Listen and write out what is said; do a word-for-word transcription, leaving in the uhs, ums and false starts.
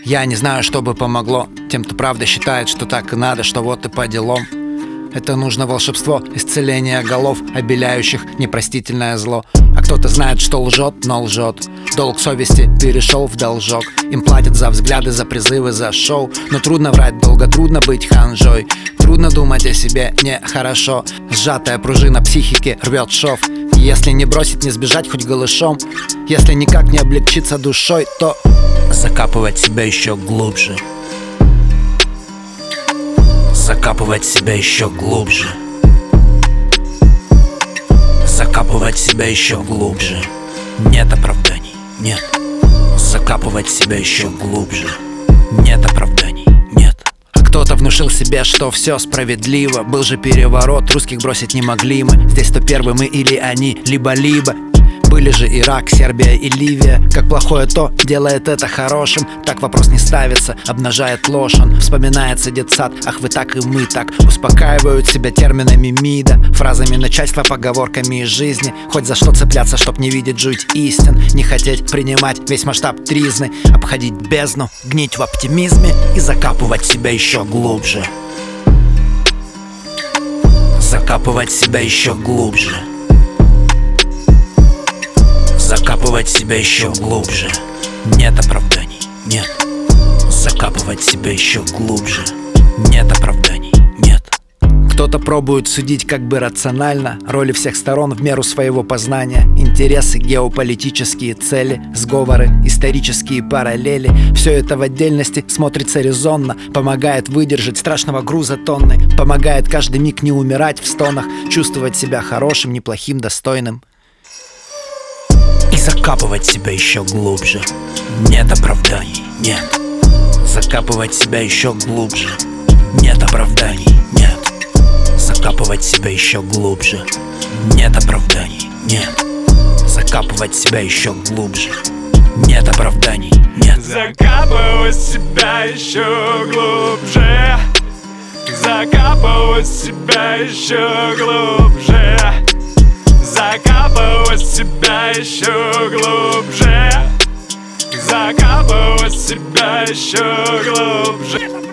Я не знаю, что бы помогло тем, кто правда считает, что так и надо, что вот и по делам. Это нужно волшебство, исцеление голов, обеляющих непростительное зло. А кто-то знает, что лжет, но лжет. Долг совести перешел в должок. Им платят за взгляды, за призывы, за шоу. Но трудно врать долго, трудно быть ханжой. Трудно думать о себе нехорошо. Сжатая пружина психики рвет шов. Если не бросить, не сбежать хоть голышом, если никак не облегчиться душой, то закапывать себя еще глубже. Закапывать себя еще глубже. Закапывать себя еще глубже. Нет оправданий, нет. Закапывать себя еще глубже. Нет оправданий, нет. А кто-то внушил себе, что все справедливо. Был же переворот, русских бросить не могли мы. Здесь то первый мы или они, либо-либо. Были же Ирак, Сербия и Ливия. Как плохое то делает это хорошим. Так вопрос не ставится, обнажает ложь. Он вспоминается детсад, ах вы так и мы так. Успокаивают себя терминами МИДа, фразами начальства, поговорками из жизни. Хоть за что цепляться, чтоб не видеть жуть истин. Не хотеть принимать весь масштаб тризны. Обходить бездну, гнить в оптимизме и закапывать себя еще глубже. Закапывать себя еще глубже. Закапывать себя еще глубже. Нет оправданий, нет. Закапывать себя еще глубже. Нет оправданий, нет. Кто-то пробует судить как бы рационально. Роли всех сторон в меру своего познания. Интересы, геополитические цели, сговоры, исторические параллели. Все это в отдельности смотрится резонно. Помогает выдержать страшного груза тонны. Помогает каждый миг не умирать в стонах. Чувствовать себя хорошим, неплохим, достойным. И закапывать себя еще глубже. Нет оправданий, нет. Закапывать себя еще глубже. Нет оправданий, нет. Закапывать себя еще глубже. Нет оправданий, нет. Закапывать себя еще глубже. Нет оправданий, нет. Закапывать себя еще глубже. Закапывать себя еще глубже. Закапывать себя еще глубже. Закапывать себя еще глубже.